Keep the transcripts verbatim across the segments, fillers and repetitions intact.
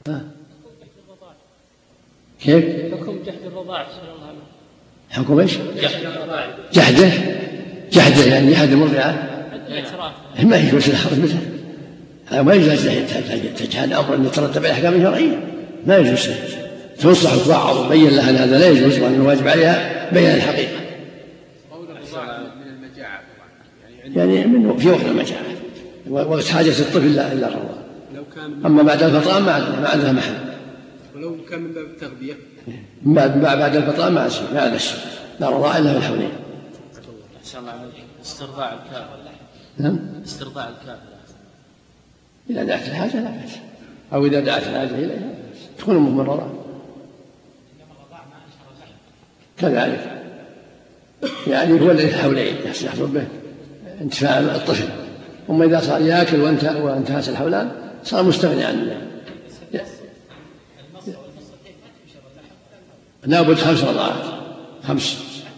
كيف؟ حكم جحد الرضاع. حكم ايش؟ جحده جحده يعني جحد المرضعة ما يجوز لها هذا ما يجوز تجحد أمر أن يترتب عليه أحكام شرعية ما يجوز تنصح وتوعظ وبين لها أن هذا لا يجوز وأن الواجب عليها بيان الحقيقة يعني من في وقت المجاعة وقت حاجة الطفل إلا الرضاع. أما بعد الفطام ما عندها محل. ولو كان من باب التغذية بعد الفطام ما عندها ما عندها لا رضاع إلا في الحولين. استرضاع الكافر. نعم. استرضاع الكافر. إذا دعت الحاجة لا بأس أو إذا دعت الحاجة إليها تكون أمه من رضاع. كذلك يعني هو الذي الحولين يحصل به انتفاع الطفل. أما إذا صار يأكل وانتهت الحولان صار مستغني عنه. لا بد خمس رضاعات خمس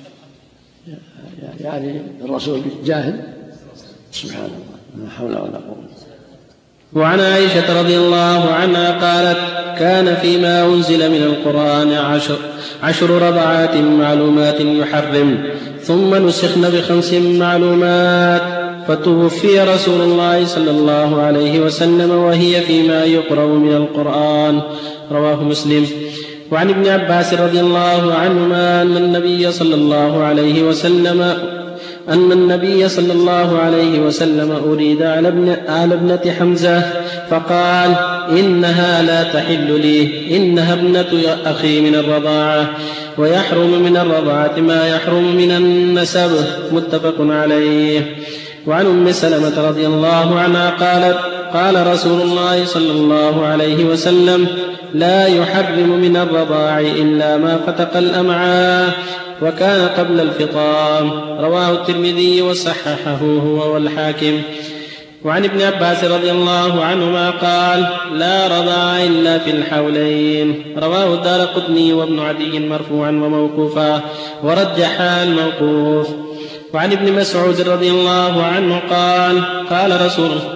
يعني الرسول جاهل سبحان الله لا حول ولا قوة. وعن عائشة رضي الله عنها قالت كان فيما أنزل من القرآن عشر, عشر رضعات معلومات يحرم ثم نسخن بخمس معلومات فتوفي رسول الله صلى الله عليه وسلم وهي فيما يقرأ من القرآن. رواه مسلم. وعن ابن عباس رضي الله عنهما أن النبي صلى الله عليه وسلم أن النبي صلى الله عليه وسلم أريد على, ابن على ابنة حمزة فقال إنها لا تحل لي إنها ابنة أخي من الرضاعة ويحرم من الرضاعة ما يحرم من النسب. متفق عليه. وعن أم سلمة رضي الله عنها قالت قال رسول الله صلى الله عليه وسلم لا يحرم من الرضاع إلا ما فتق الأمعاء وكان قبل الفطام. رواه الترمذي وصححه هو والحاكم. وعن ابن عباس رضي الله عنهما قال لا رضاع إلا في الحولين. رواه الدارقطني وابن عدي مرفوعا وموقوفا ورجح الموقوف. وعن ابن مسعود رضي الله عنه قال قال رسول الله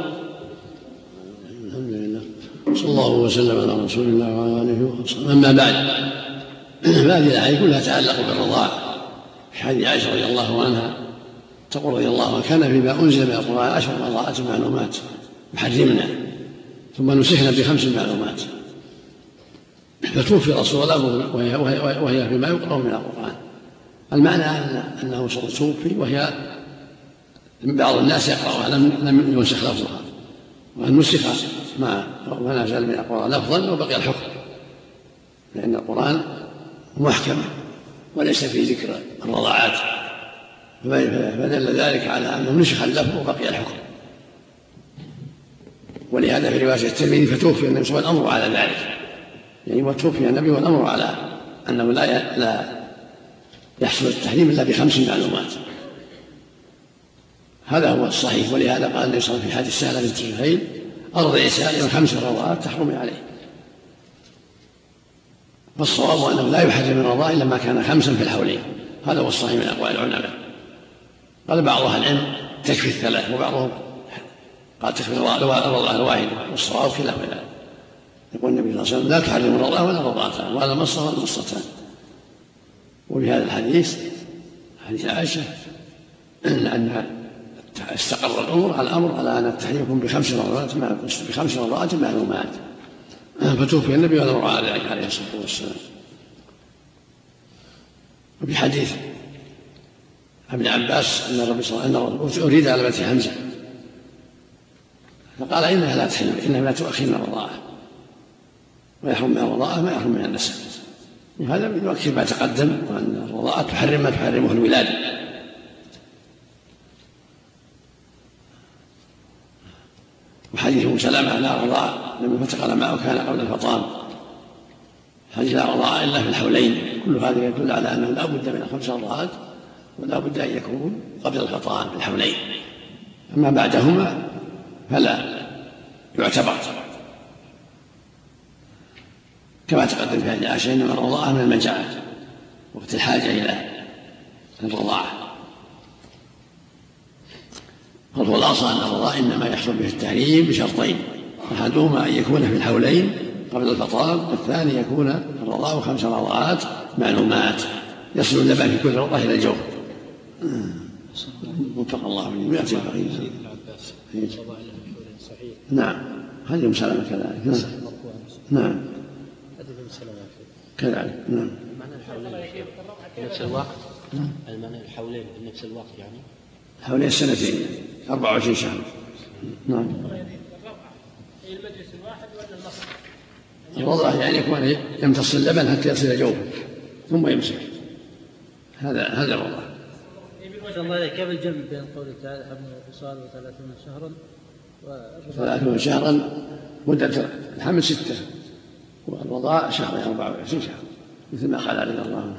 الحمد لله صلى الله وسلم على رسول الله وعلى آله وصحبه. أما بعد هذه الآية كلها تعلق بالرضاع. في حديث عائشة رضي الله عنها تقول رضي الله عنها كان فيما أنزل من القرآن عشر رضاعات معلومات يحرمنا ثم نسخنا بخمس معلومات فتوفي رسول الله وهي, وهي, وهي فيما يقرأ من القرآن. المعنى أنه توفي وهي بعض الناس يقرأها لم ينسخ لفظها وأن نسخ ما نزل من القرآن لفظا وبقي الحكم لأن القرآن محكم وليس في ذكر الرضاعات فدل ذلك على أنه نسخ اللفظ وبقي الحكم. ولهذا في رواية الترمذي فتوفي النبي صلى الله عليه وسلم والأمر على ذلك يعني وتوفي النبي والأمر على أنه لا لا يحصل التحريم إلا بخمس معلومات. هذا هو الصحيح. ولهذا قال النبي صلى الله عليه وسلم في حديث سهلة بنت سهيل أرضع سائلا خمس رضاعات تحرم عليه. فالصواب أنه لا يحرم الرضاع إلا ما كان خمسا في الحولين. هذا هو الصحيح من أقوال العلماء. قال بعض أهل العلم تكفي الثلاث وبعضهم قال تكفي الرضاعة الواحدة والصواب خلاف ذلك. يقول النبي صلى الله عليه وسلم لا تحرم الرضاعة ولا الرضاعتان ولا المصة ولا المصتان. وفي هذا الحديث حديث عائشة أن استقر الأمر على الأمر على أن التحريم يكون بخمس رضاعات بخمس رضاعات معلومات. فتوفي النبي والأمر على ذلك عليه الصلاة والسلام. وفي حديث ابن عباس أن الرسول صلى الله عليه وسلم أريد على بنت حمزة فقال إنها لا تحل إنها لا تؤخر من الرضاعة ويحرم من الرضاعة ما يحرم من النسب. هذا يؤكد ما تقدم وأن الرضاعة تحرم ما تحرمه الولادة. وحديث أم سلمة لا رضاعة لما فتق الأمعاء وكان قبل الفطام حديث لا رضاعة إلا في الحولين. كل هذا يدل على أنه لا بد من خمس رضاعات ولا بد أن يكون قبل الفطام في الحولين. أما بعدهما فلا يعتبر كما تقدم في هذه عائشة إنما الرضاعة من المجاعة وقت الحاجة إلى الرضاعة. فالخلاصة أن الرضاعة إنما يحصل به التحريم بشرطين أحدهما أن يكون في الحولين قبل الفطام. الثاني يكون الرضاع خمس رضعات معلومات يصل اللبن في كل رضعة إلى الجوف. وفق الله من يأتي الفقير. نعم هذه مسلمة كذلك. نعم نعم كذلك. نعم نفس الوقت. المعنى الحولين بنفس الوقت يعني حوالي السنتين أربعة وعشرين شهر. نعم المجلس الواحد ولا المصر؟ الوضع يعني يكون يمتص اللبن حتى يصل جوفه ثم يمسك. هذا هذا الوضع. الله كيف الجمع بين قوله تعالى حمل الوصال وثلاثون شهرا ثلاثون شهرا مدة الحمل ستة والرضاع شهرين أربعة وعشرين شهر مثل ما قال عليه الله.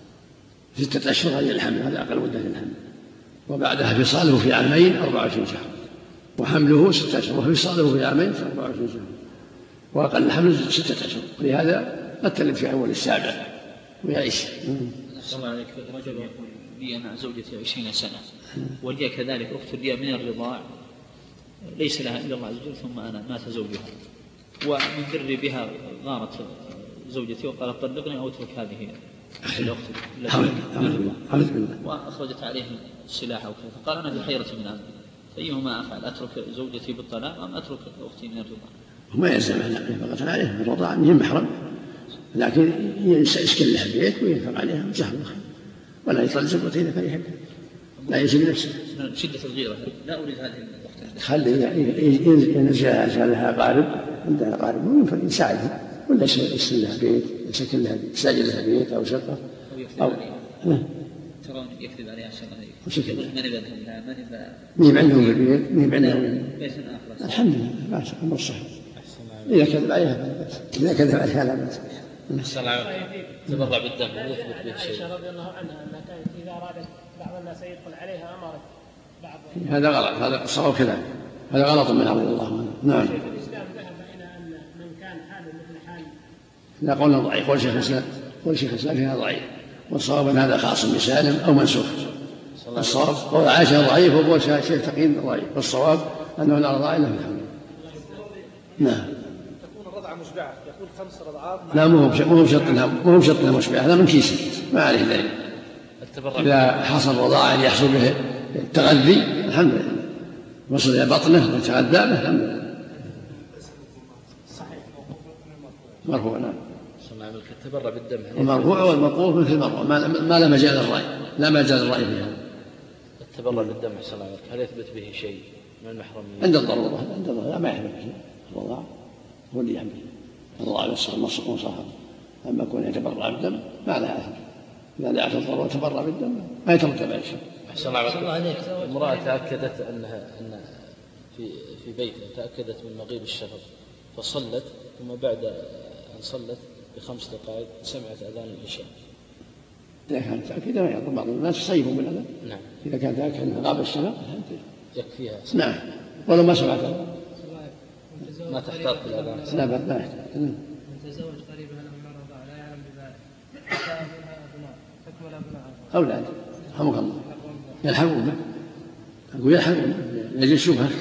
ستة أشهر هذه الحمل هذا أقل مدة الحمل وبعدها فصاله في عامين أربعة وعشرين شهر وحمله ستة أشهر وفصاله في عامين أربعة وعشرين شهر وأقل الحمل ستة أشهر. ولهذا قد تلد في أول السابع ويعيش. السلام عليكم. رجل يقول لي أنا زوجتي عشرين سنة ولي كذلك أخت لي من الرضاع ليس لها إلا الله عز وجل ثم أنا مات زوجها ومن بري بها غارت زوجتي وقالت طلقني أو اترك هذه الأخت التي وأخرجت عليهم السلاح أو كذا فقال أنا في حيرة من أمري فأيهما أفعل أترك زوجتي بالطلاق أم أترك أختي من الرضاع؟ وما يلزم أن ينفق عليه بالرضاع أنه محرم لكن يسكن لها بيت وينفق عليها جهل ولا يطلق زوجته إذا كان يحبها لا يجب نفسه. شدة الغيرة لا أريد هذه الأخت. خلي ينزل لها قارب عندها قارب وينفق يساعدها ولا يسكن لها بيت يسكن لها بيت يساعد لها بيت أو شقة أو ترون يكذب عليها عشان وشكل من يبدهم لا من يبدأ مين عندهم البيت مين عندهم بيت آخر. الحمد لله ما شاء الله صحيح. إذا كذب عليها فلا بأس إذا كذب عليها لا بأس. تبرع بالدم ويثبت به شيء. عائشة رضي الله عنها أنها كانت إذا أرادت بعض الناس يدخل عليها أمرت بعض. هذا غلط هذا الصواب كذلك هذا غلط من رضي الله عنه. نعم. شيخ الإسلام ذهب إلى أن من كان حاله مثل حال. لا قولنا ضعيف قول شيخ الإسلام قول شيخ الإسلام فيها ضعيف والصواب أن هذا خاص بسالم أو منسوخ. الصواب قول عائشة ضعيف وقول شيخ تقييم ضعيف والصواب أنه لا رضاع إلا في الحمل. نعم. تكون الرضعة مشبعة يقول خمس رضعات. لا مو مو بشرط انها مو بشرط انها مشبعة هذا من كيسه ما عليه دليل. إذا حصل رضاعة يحصل به التغذي الحمد لله وصل إلى بطنه وتغذى به الحمد لله. مرفوع. نعم. التبرع بالدم. المرفوع والموقوف مثل المرفوع ما لا مجال الرأي لا مجال الرأي في هذا. التبرع بالدم أحسن الله هل يثبت به شيء من المحرمين؟ عند الضرورة عند الضرورة لا ما يحمل شيء الرضاع هو اللي يحمل الرضاع يصير مصر وصاحب أما يكون يتبرع بالدم ما له أثر إذا دعت الضرورة تبرع بالدم ما يترتب عليه شيء. أحسن الله عليك. امرأة تأكدت أنها أن في في بيتها تأكدت من مغيب الشفق فصلت ثم بعد أن صلت بخمس دقائق سمعت أذان العشاء. إذا كانت تأكيدا ما يضر بعض الناس يصيبوا من هذا. نعم. إذا كانت تأكد أن غاب الشفق يكفيها. نعم ولو ما سمعت ما تحتاط بالأذان. لا بد ما يحتاط. من تزوج قريبها له من الرضاعة لا يعلم بذلك كان منها أبناء تكمل أبناءها أولاد رحمك الله يلحقون أقول يلحقون يجي الشبهة.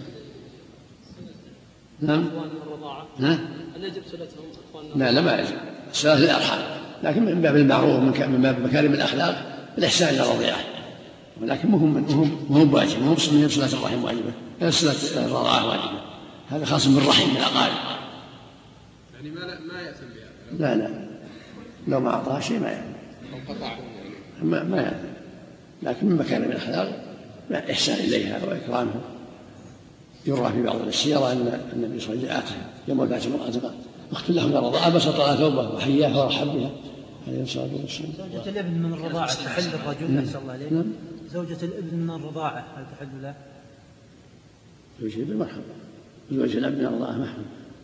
نعم. نعم. هل يجب صلتهم أخواننا؟ لا لا ما يجب الصلاة للأرحام لكن من باب المعروف من باب مكارم الأخلاق الإحسان إلى الرضيعة ولكن مهم مهم واجب مهم صلاة الرحم واجبة صلاة الرضاعة واجبة هذا خاص بالرحم من الأقارب يعني ما ما يأثم بها. لا لا لو ما أعطاها شيء ما يأثم ما ما يأثم لكن من مكارم الأخلاق إحسان إليها وإكرامها. يروى في بعض السيرة أن النبي صلى الله عليه وسلم يوم ذات امرأة أخت له من الرضاعة بسط لها ثوبه وحياها ورحب بها عليه الصلاة والسلام. زوجة الابن من الرضاعة تحل الرجل نسأل الله عليه. نعم. زوجة الابن من الرضاعة هل تحل له؟ زوجة الابن محرم زوجة الابن من الرضاعة محرم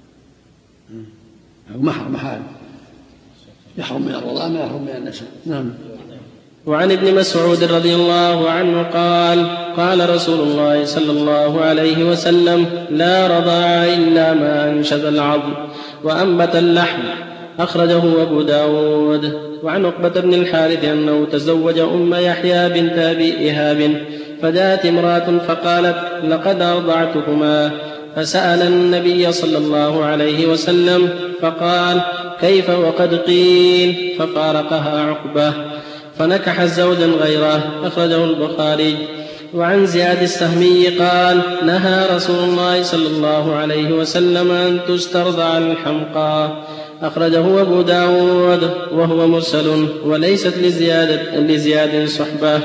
أو محرم محال يحرم من الرضاعة ما يحرم من النسب. نعم. وعن ابن مسعود رضي الله عنه قال قال رسول الله صلى الله عليه وسلم لا رضاع إلا ما أنشز العظم وأنبت اللحم أخرجه أبو داود. وعن عقبة بن الحارث أنه تزوج أم يحيى بنت أبي إيهاب فجاءت امرأة فقالت لقد أرضعتكما فسأل النبي صلى الله عليه وسلم فقال كيف وقد قيل ففارقها عقبة فنكح زوجا غيره أخرجه البخاري. وعن زياد السهمي قال نهى رسول الله صلى الله عليه وسلم أن تسترضع الحمقى أخرجه أبو داود وهو مرسل وليست لزيادة لزياد صحبة.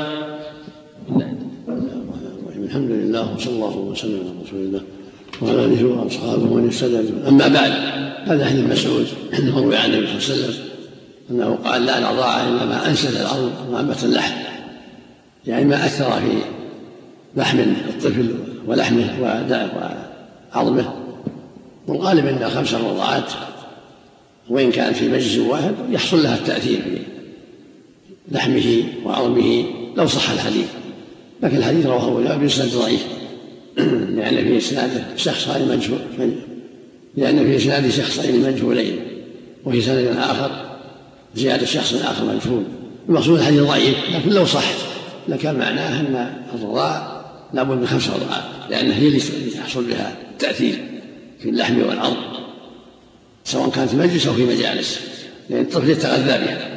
الحمد لله وصلى الله وسلم على رسول الله وعلى آله وأصحابه ومن اهتدى. أما بعد، هذا حديث مسعود أنه روي عن النبي صلى الله عليه وسلم أنه قال لا رضاعة إلا ما أنسل الأرض وأنبت اللحم، يعني ما أثر في لحم الطفل ولحمه وعظمه. والغالب أن خمس رضاعات وإن كان في مجلس واحد يحصل لها التأثير في لحمه وعظمه لو صح الحديث، لكن الحديث رواه أبو داود بإسناد ضعيف لأن في إسناده شخصين مجهول لأن في إسناده شخصين مجهولين وفي سند آخر زيادة شخص آخر مجهول. المقصود الحديث ضعيف، لكن لو صح لكان معناه أن الرضاع لابد من خمس رضاعات لأن هي اللي يحصل بها التأثير في اللحم والعظم سواء كانت في مجلس أو في مجالس، لأن الطفل يتغذى بها.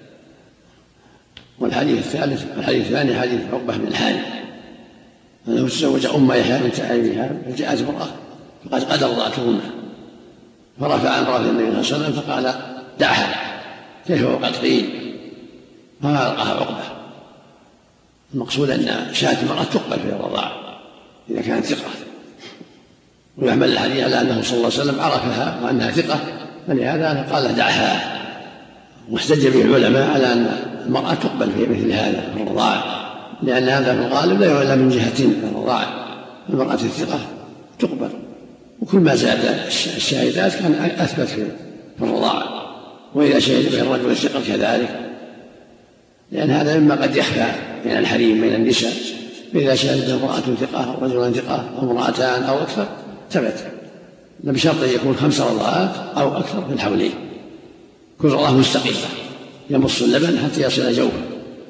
والحديث الثالث الحديث الثاني حديث عقبة بن الحارث أنه تزوج أم يحيى بنت أبي وهاب فجاءت امرأة فقد قد رضعت أمه فرفع عن رأس النبي صلى الله عليه وسلم فقال دعها كيف وقد قيل ففارقها عقبة. المقصود أن شاة المرأة تقبل في الرضاعة إذا كانت ثقة، ويحمل الحديث على أنه صلى الله عليه وسلم عرفها وأنها ثقة فلهذا قال دعها. واحتج به العلماء على أن المرأة تقبل في مثل هذا في الرضاعة لأن هذا في الغالب لا يعلم من جهتين في الرضاعة. المرأة الثقة تقبل، وكل ما زاد الشاهدات كان أثبت في الرضاعة، وإذا شهد به الرجل الثقة كذلك لأن هذا مما قد يخفى من الحريم من النساء. فإذا شهد به امرأة ثقة أو رجل ثقة أو امرأتان أو أكثر ثبت، بشرط أن يكون خمس رضاعات أو أكثر في الحولين، كل رضاعة مستقلة يمص اللبن حتى يصل جوفه،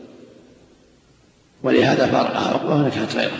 ولهذا فارقها عقبة ونكحت غيره.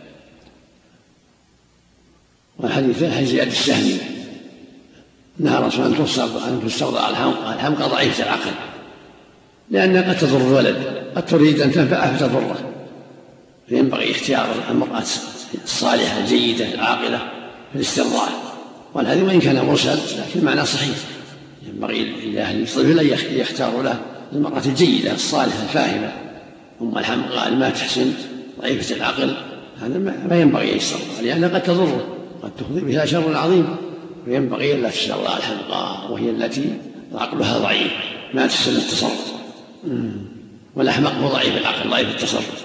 والحديث حديث زياد السهمي نهى الرسول أن تسترضع الحمقى. الحمقى ضعيفة العقل لأنها قد تضر الولد، قد تريد أن تنفعه فتضره، فينبغي اختيار المرأة الصالحة الجيدة العاقلة في الاسترضاع. والحديث وإن كان مرسل لكن معناه صحيح، ينبغي لأهل الطفل أن يختاروا له المرأة الجيدة الصالحة الفاهمة. أما الحمقى ما تحسن ضعيفة العقل هذا ما ينبغي أن يسترضع لأنها قد تضره، قد تفضي بها شر عظيم، فينبغي أن لا تسترضع الحمقى وهي التي عقلها ضعيف ما تحسن التصرف. والأحمق هو ضعيف العقل ضعيف التصرف.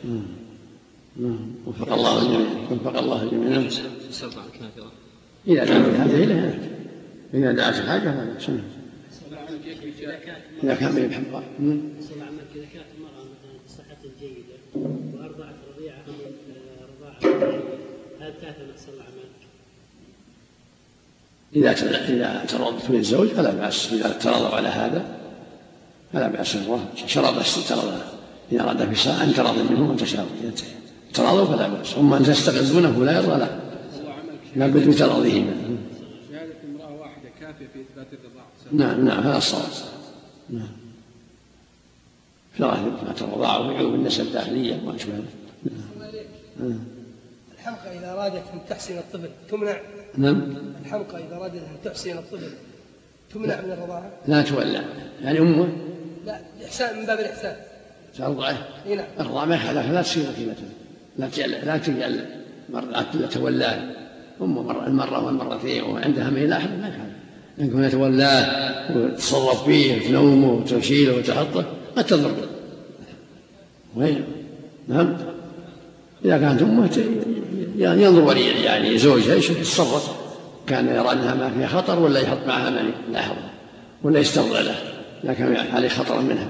وفق الله الجميع وفق الله الجميع. إذا دعت الحاجة إليها إذا دعت الحاجة فلا سنة إذا كان به الحمقى. إذا كانت المرأة مثلا بصحة جيدة وأرضعت رضيعة رضاعة هل تأثم أحسن الأعمال؟ إذا إذا ترضت من الزوج فلا بأس، إذا تراضوا على هذا فلا بأس. الله شرط استتراض إذا أراد في ساعة أن تراضي منه وأنت تراضوا فلا بأس. أما أن تستغلونه فلا يرضى لا لا بد من تراضيهما. شهادة امرأة واحدة كافية في إثبات الرضاعة؟ نعم نعم هذا الصواب. نعم شرع إثبات الرضاعة وعيوب النسب الداخلية وما أشبه ذلك. الحمقى إذا أرادت أن تحسن الطفل تمنع؟ نعم الحمقى إذا أرادت أن تحسن الطفل تمنع من الرضاعة؟ لا تولى يعني أمه لا إحسان من باب الإحسان ترضعه. نعم الرضاعة ما يخالف لا تصير وكيلة لا تجعل لا تجعل مرة تولاه أمه مرة المرة والمرتين وعندها ما يلاحظ ما يخالف، لكن تولاه وتصرف فيه وتنومه وتشيله وتحطه قد تضر. وين نعم إذا كانت أمه ينظر ولي يعني زوجها يشوف يتصرف، كان يرى أنها ما فيها خطر ولا يحط معها ما يلاحظ ولا يسترضع له لكن عليه خطر منها.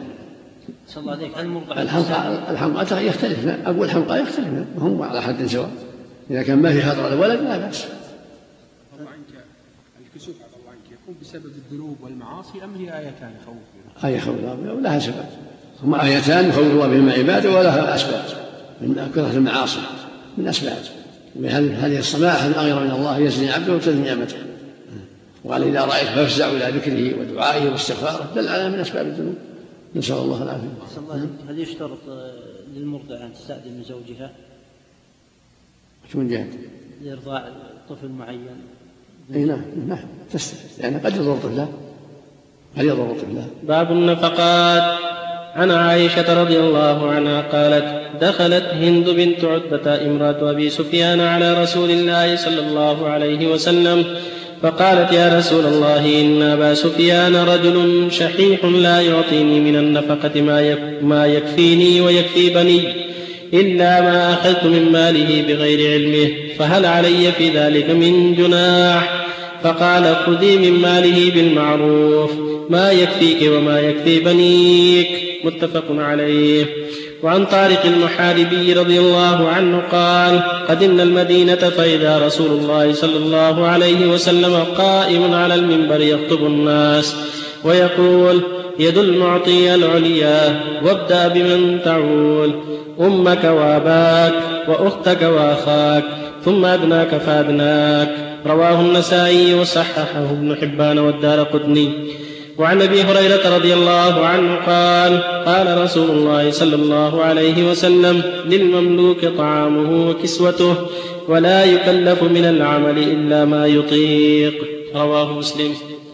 الحمقى الحمقى يختلف، أقول الحمقى يختلف هم على حد سواء. إذا كان ما في خطر الولد لا بأس. الله عنك الكسوف عفى الله عنك يكون بسبب الذنوب والمعاصي أم هي آيتان يخوف بها؟ آية خوف الله لها سبب، هما آيتان يخوف الله بهما عباده ولها أسباب من كثرة المعاصي من أسباب هذه الصلاح الأغير من الله يزني عبده وتزني نعمته. وقال إذا رأيت فافزع إلى ذكره ودعائه واستغفاره دل على من أسباب الذنوب. نسأل الله العافية. هل يشترط للمرضع أن تستأذن من زوجها؟ شو من جهة؟ لإرضاع طفل معين. اي نعم نعم تستأذن يعني قد يضر طفله قد يضر طفله. باب النفقات. عن عائشة رضي الله عنها قالت دخلت هند بنت عتبة امرأة أبي سفيان على رسول الله صلى الله عليه وسلم فقالت يا رسول الله إن أبا سفيان رجل شحيح لا يعطيني من النفقة ما يكفيني ويكفي بني إلا ما أخذت من ماله بغير علمه فهل علي في ذلك من جناح؟ فقال خذي من ماله بالمعروف ما يكفيك وما يكفي بنيك. متفق عليه. وعن طارق المحاربي رضي الله عنه قال قدمنا المدينة فإذا رسول الله صلى الله عليه وسلم قائم على المنبر يخطب الناس ويقول يد المعطي العليا وابدأ بمن تعول أمك وأباك وأختك وأخاك ثم أدناك فأدناك. رواه النسائي وصححه ابن حبان والدارقطني. وعن أبي هريرة رضي الله عنه قال قال رسول الله صلى الله عليه وسلم للمملوك طعامه وكسوته ولا يكلف من العمل إلا ما يطيق. رواه مسلم.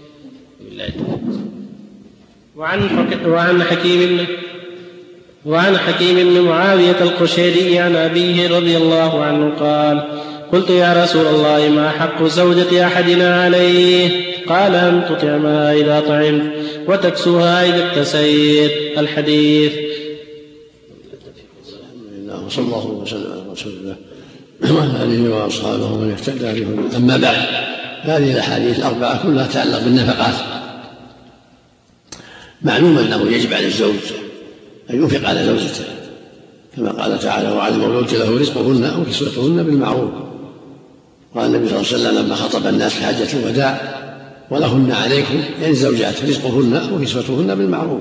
وعن حكيم وعن حكيم بن معاوية القشيري عن أبيه رضي الله عنه قال قلت يا رسول الله ما حق زوجة أحدنا عليه؟ قال أن تطعمها إذا طعمت وتكسوها إذا اكتسيت. الحديث. صلى الله وسلم على رسول الله وعلى آله وأصحابه ومن اهتدى بهم. أما بعد هذه الأحاديث الأربعة كلها تتعلق بالنفقات. معلوم أنه يجب على الزوج أن ينفق على زوجته كما قال تعالى وعلى المولود له رزقهن وكسوتهن بالمعروف. قال النبي صلى الله عليه وسلم لما خطب الناس في حجة الوداع ولهن عليكم يعني زوجات رزقهن وكسوتهن بالمعروف.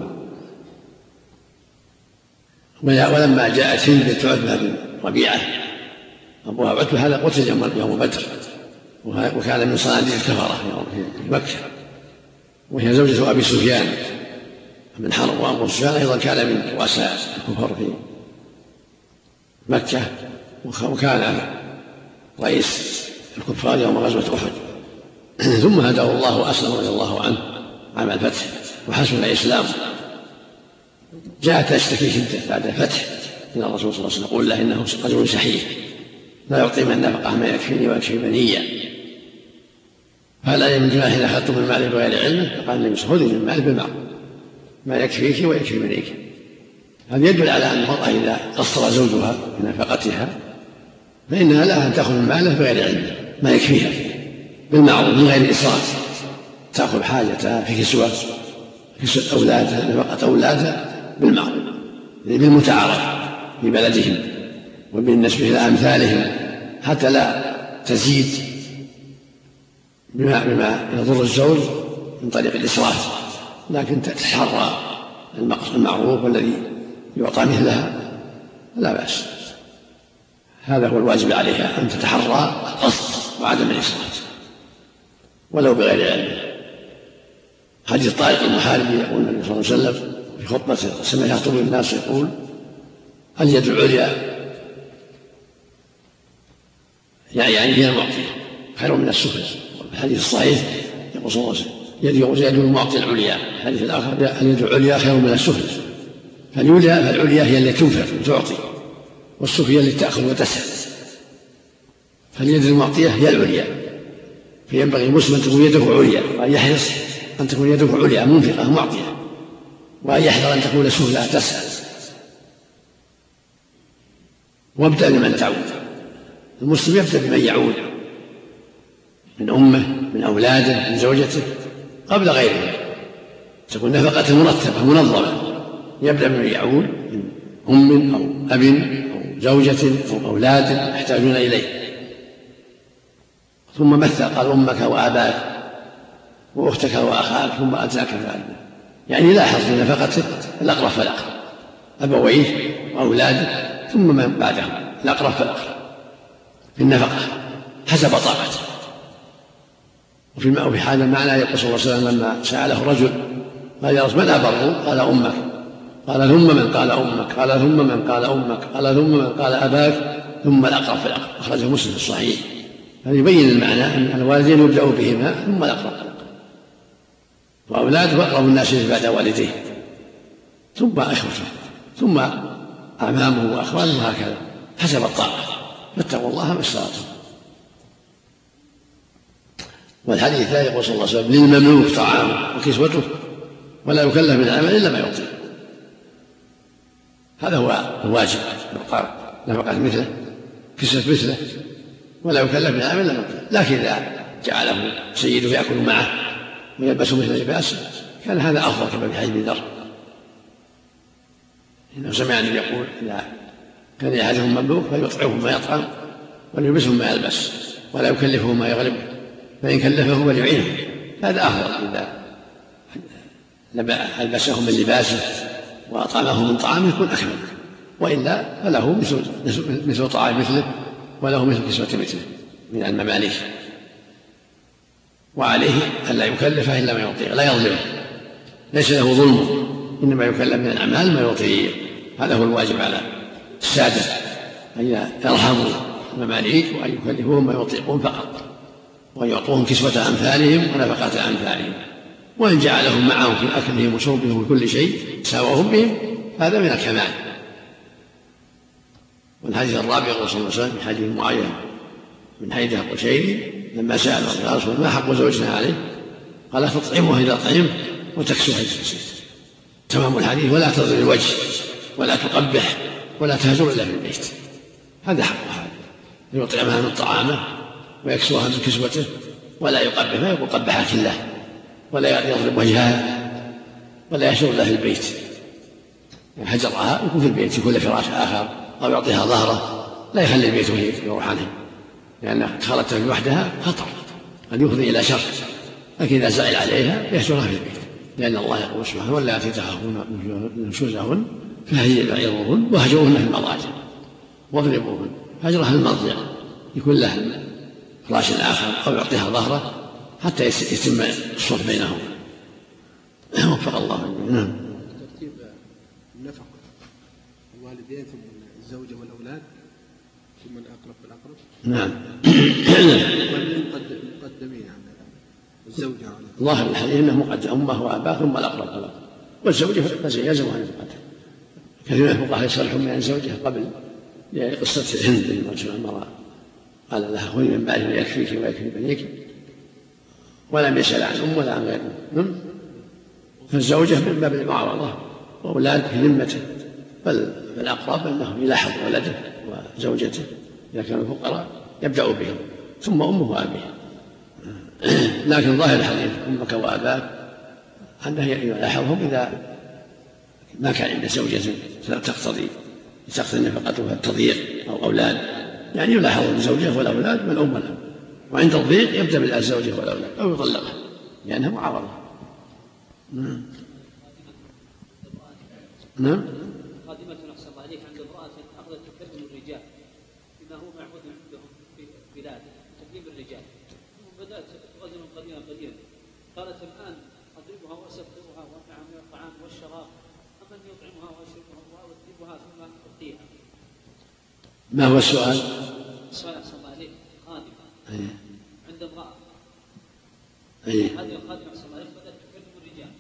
ولما جاءت هند بنت عتبة بن ربيعة أبوها عتبة هذا قتل يوم بدر وكان من صناديد الكفرة في مكة وهي زوجة أبي سفيان من حرب. وأبو سفيان أيضا كان من رؤساء الكفر في مكة وكان رئيس الكفار يوم غزوة أحد. ثم هداه الله وأسلم رضي الله عنه عام الفتح وحسن الإسلام. جاءت تشتكي شدة بعد الفتح إلى الرسول صلى الله عليه وسلم يقول له إنه رجل شحيح لا يعطي من النفقة ما يكفيني ويكفي بني فهل علي من جناح إذا أخذت من ماله بغير علمه؟ فقال النبي صلى الله عليه وسلم خذي من ماله بالمعروف ما يكفيك ويكفي بنيك. هذا يدل على أن المرأة إذا قصر زوجها في نفقتها فإنها لها أن تأخذ من ماله بغير علمه ما يكفيها بالمعروف من غير إسراف. تأخذ حاجتها في كسوة كسوة أولادها نفقة أولادها بالمعروف بالمتعارف في بلدهم وبالنسبة إلى أمثالهم حتى لا تزيد بما, بما يضر الزوج من طريق الإسراف لكن تتحرى المعروف والذي يعطى مثلها لا بأس. هذا هو الواجب عليها أن تتحرى القصد وعدم الإسراف ولو بغير علم. حديث طارق المحاربي يقول النبي صلى الله عليه وسلم في خطبته سمع يخطب الناس يقول اليد العليا يعني هي المعطية خير من السفلى. الحديث الصحيح يقول صلى الله عليه وسلم يد المعطي العليا. الحديث الآخر اليد العليا خير من السفلى. فالعليا هي التي تنفق وتعطي والسفلى التي تأخذ وتسهل. فاليد المعطية هي العليا فينبغي المسلم أن تكون يده عليا وأن يحرص أن تكون يده عليا منفقة معطية وأن يحذر أن تكون سفلى تسهل. وابدأ بمن تعود. المسلم يبدأ بمن يعود من أمه من أولاده من زوجته قبل غيره تكون نفقة مرتبة منظمة. يبدأ بمن يعود من أم أو أب أو زوجة أو أولاد يحتاجون إليه ثم مثل قال أمك وأباك وأختك وأخاك ثم أتاك ذلك يعني لاحظ في نفقته الأقرب فالأقرب أبويه وأولاده ثم من بعدهم الأقرب فالأقرب في النفقة حسب طاقته. وفي هذا المعنى يقول صلى الله عليه وسلم لما سأله رجل قال يا رسول من أبر؟ قال أمك. قال ثم من؟ قال أمك. قال ثم من؟ قال أمك. قال ثم من؟ قال أباك. ثم الأقرب في الأقرب. أخرجه مسلم في الصحيح. هذا يبين المعنى أن الوالدين يبدأ بهما ثم الأقرب. وأولاده أقرب الناس بعد والديه ثم إخوته ثم أعمامه وأخواله وهكذا حسب الطاقة. فاتقوا الله ما استطعتم. والحديث لا يقول صلى الله عليه وسلم للمملوك طعامه وكسوته ولا يكلف من العمل إلا ما يطيق. هذا هو الواجب يعطى نفقة مثله كسوة مثله ولا يكلف من العمل إلا ما يطيق. لكن إذا جعله سيده يأكل معه ويلبس مثل لباسه كان هذا أفضل كما في حديث ابن ذر إنه سمع النبي يقول إذا كان أحدهم مملوك فليطعمه ما يطعم وليلبسه ما يلبس ولا يكلفه ما يغلبه فإن كلفه فليعينه. هذا أفضل إذا ألبسه من لباسه وأطعمه من طعامه يكون أكمل، وإلا فله مثل, مثل طعام مثله وله مثل كسوة مثله من المماليك. وعليه ألا يكلفه إلا ما يطيق لا يظلمه، ليس له ظلم إنما يكلف من الأعمال ما يطيق. هذا هو الواجب على السادة أن يرحموا المماليك وأن يكلفوهم ما يطيقون فقط وأن يعطوهم كسوة أمثالهم ونفقة أمثالهم، وإن جعلهم معهم في أكلهم وشربهم وكل شيء ساوهم بهم هذا من الكمال. والحديث الرابع يقول صلى الله عليه وسلم في حديث معين من حديث القشيري لما سأل يا رسول الله ما حق زوجنا عليه؟ قال تطعمها إذا طعمت وتكسوها إذا كسيت. تمام الحديث. ولا تضرب الوجه ولا تقبح ولا تهجر إلا في البيت. هذا حقها، يطعمها من طعامه ويكسوها من كسوته ولا يقبح، ما يقول قبحك الله، ولا يضرب وجهها ولا يهجر إلا في البيت. هجرها يكون في البيت، يكون له فراش آخر أو يعطيها ظهره، لا يخلي البيت يروح عنه، لأن خلتها لوحدها خطر قد يفضي إلى شر. لكن إذا زعل عليها يهجرها في البيت، لأن الله يقول سبحانه واللاتي تخافون نشوزهن فهجروهن واهجروهن في المضاجع واضربوهن. هجرها في المضجع يكون له فراش آخر أو يعطيها ظهره حتى يتم الصلح بينهم. وفق الله. نعم. ترتيب النفقة الوالدين ثم الزوجة والأولاد ثم الأقرب بالأقرب. نعم. مقدمين عن الزوجة. ظاهر الحديث أنه مقدم أمه وأباه ثم الأقرب بالأقرب، والزوجة يلزمها أن تقدم. كثير من الفقهاء يصرحون من الزوجة قبل قصة هند المرأة قال لها خذي من بعده يكفيك ويكفي بنيك، ولم يسأل عن أم ولا عن غير أم. فالزوجة من باب المعارضة وأولاد في ذمته، بل الأقرب أنه يلاحظ ولده وزوجته إذا كانوا فقراء يبدأ بهم ثم أمه وأبيه. لكن ظاهر الحديث أمك وأباك أنه يلاحظهم إذا ما كان عند زوجة تقتضي تقتضي نفقتها التضييق أو أولاد، يعني يلاحظ الزوجة والأولاد والأم والأب، وعند الضيق يبدأ بالزوجة والأولاد أو يطلقها لأنها معارضة. نعم. نعم. خادمة أحسن الله عليك عند امرأة أخذت تكلم الرجال بما هو معهود عندهم في بلاد تكليم الرجال، وبدأت تغزل قليلا قليلا، قالت الآن أضربها وأسفرها وأمنع من الطعام والشراب أم أن يطعمها وأشربها وأدبها ثم أعطيها. ما هو السؤال؟ السؤال أحسن الله عليك خادمة أيه. عند امرأة أيه. هذه الخادمة أحسن الله عليك بدأت تكلم الرجال،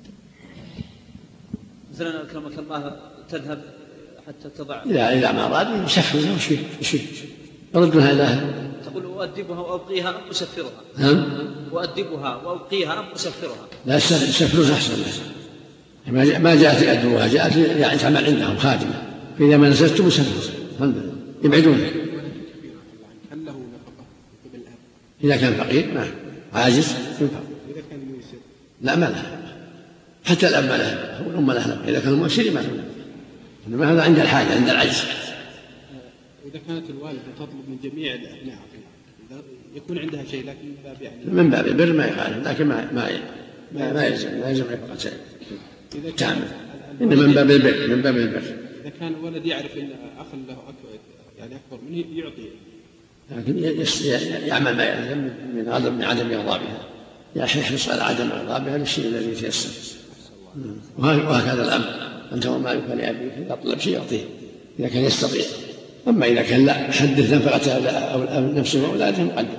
مثلا أكرمك الله تذهب حتى تضع إذا إذا ما أراد يسفرها وش وش يردونها إلى أهلها. تقول وأدبها وأبقيها أم أسفرها؟ نعم. وأدبها وأبقيها أم أسفرها؟ لا يسفرون أحسن لها، ما جاءت يأدبوها، جاءت يعني تعمل عندهم خادمة، فإذا ما نزلتم يسفرون يبعدونها. هل له نفقة قبل الأب؟ إذا كان فقير ما عاجز ينفق. إذا كان ميسر لا ما له، حتى الأب ما له والأم له، إذا كان مؤسر ما له، إنما هذا عند الحاجة عند العجز. إذا كانت الوالدة تطلب من جميع الأبناء يكون عندها شيء لكن من باب يعني من باب البر ما يخالف، لكن ما ما ما, ما يلزم ما يلزم نفقة شيء تعمل، إنما من باب البر من باب البر. إذا كان الولد يعرف أن أخ له يعني أكبر منه يعطي لكن يعمل ما يلزم من عدم من عدم إرضاء بها، يحرص على عدم إرضاء بها للشيء الذي يتيسر. وهكذا الأمر، أنت وما يكفى لأبيك إذا طلب شيء يعطيه إذا كان يستطيع. أما إذا كان لا حدث نفقته أو نفسه وأولاده مقدم.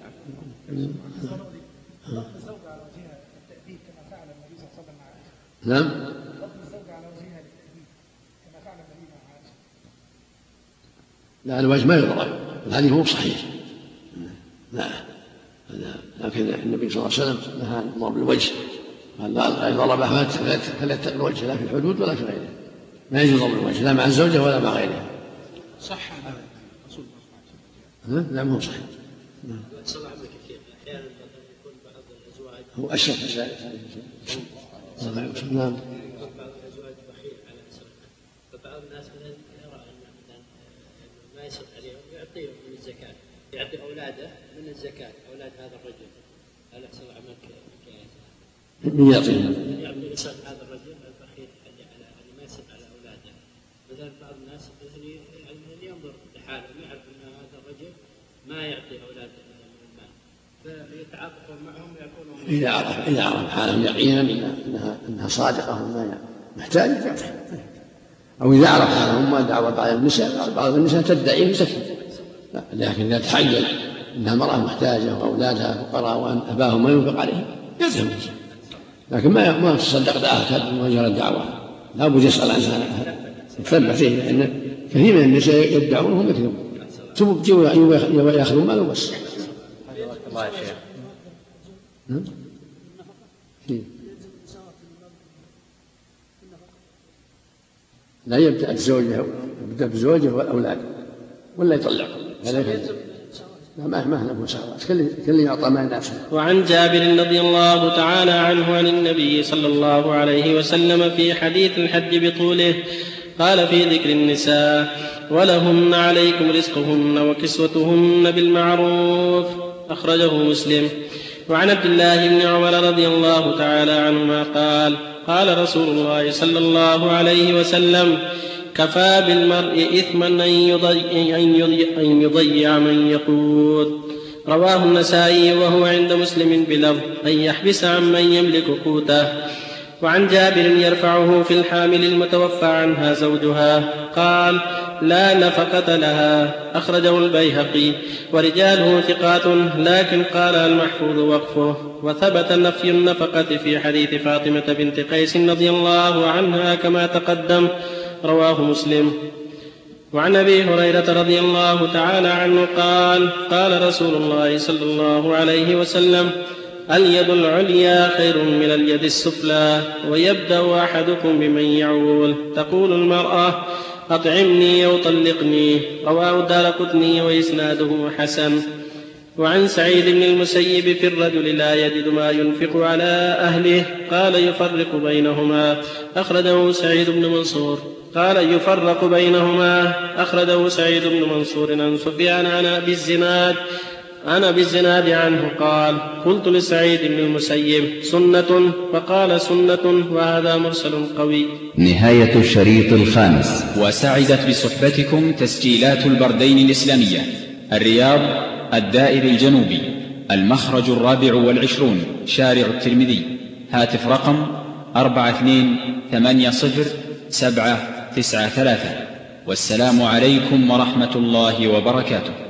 نعم. لا الوجه ما يضرب، الحديث مو صحيح. لا لكن النبي صلى الله عليه وسلم نهى عن ضرب الوجه، قال لا ضربها فلا يتقي الوجه لا في الحدود ولا في غيره، ما يجوز ضرب الوجه لا مع الزوجة ولا مع غيرها. صح هذا الرسول لا مو صحيح. احيانا يكون بعض الازواج هو اشرف من ذلك. نعم. بعض الازواج بخيل على سرقه، فبعض الناس مثلا يرى ان ما يصرف عليهم يعطيهم من الزكاه، يعطي اولاده من الزكاه، اولاد هذا الرجل. هل يحصل عمل كذا؟ من يعطيهم؟ يعطي لسان هذا الرجل البخيل اللي على اللي ما يصرف على اولاده. مثلا بعض الناس يعني ينظر لحاله ويعرف ان هذا الرجل ما يعطي اولاده من المال، فيتعاطفون معهم ويكونوا اذا عرف اذا عرف حالهم يقينا انها انها صادقه وما محتاج يعطي، او اذا عرف حالهم ما دعوى بعض النساء بعض النساء تدعي مسكين، لكن اذا تحيل انها امراه محتاجه واولادها فقراء وان اباهم ما ينفق عليهم يلزم، لكن ما ما تصدق دعاء مجرد دعوه، لا بد يسال عنها يتبع فيه، لان كثير من النساء يدعون وهم يكذبون تجوا ياخذون ماله بس. الله يا شيخ. لا يبدأ الزوجة يبدأ بزوجه والأولاد ولا يطلق هذا لا ما ما له مساواة، كل يعطى ما يناسبه. وعن جابر رضي الله تعالى عنه عن النبي صلى الله عليه وسلم في حديث الحج بطوله قال في ذكر النساء: ولهن عليكم رزقهن وكسوتهن بالمعروف، أخرجه مسلم. وعن عبد الله بن عمر رضي الله تعالى عنهما قال: قال رسول الله صلى الله عليه وسلم: كفى بالمرء إثما أن يضيع من يقود. رواه النسائي وهو عند مسلم بلفظ أن يحبس عمن يملك قوته. وعن جابر يرفعه في الحامل المتوفى عنها زوجها قال: لا نفقة لها، أخرجه البيهقي ورجاله ثقات، لكن قال المحفوظ وقفه. وثبت نفي النفقة في حديث فاطمة بنت قيس رضي الله عنها كما تقدم، رواه مسلم. وعن أبي هريرة رضي الله تعالى عنه قال: قال رسول الله صلى الله عليه وسلم: اليد العليا خير من اليد السفلى، ويبدأ أحدكم بمن يعول. تقول المرأة: أطعمني أو طلقني، رواه الدارقطني وإسناده حسن. وعن سعيد بن المسيب في الرجل لا يجد ما ينفق على أهله قال: يفرق بينهما، أخرجه سعيد بن منصور. قال: يفرق بينهما، أخرجه سعيد بن منصور عن سفيان عن أبي الزناد أنا بالزناد عنه قال: قلت لسعيد بن المسيب: سنة؟ فقال: سنة، وهذا مرسل قوي. نهاية الشريط الخامس. وسعدت بصحبتكم تسجيلات البردين الإسلامية، الرياض، الدائر الجنوبي، المخرج الرابع والعشرون، شارع الترمذي. هاتف رقم أربعة اثنين ثمانية صفر سبعة تسعة ثلاثة. والسلام عليكم ورحمة الله وبركاته.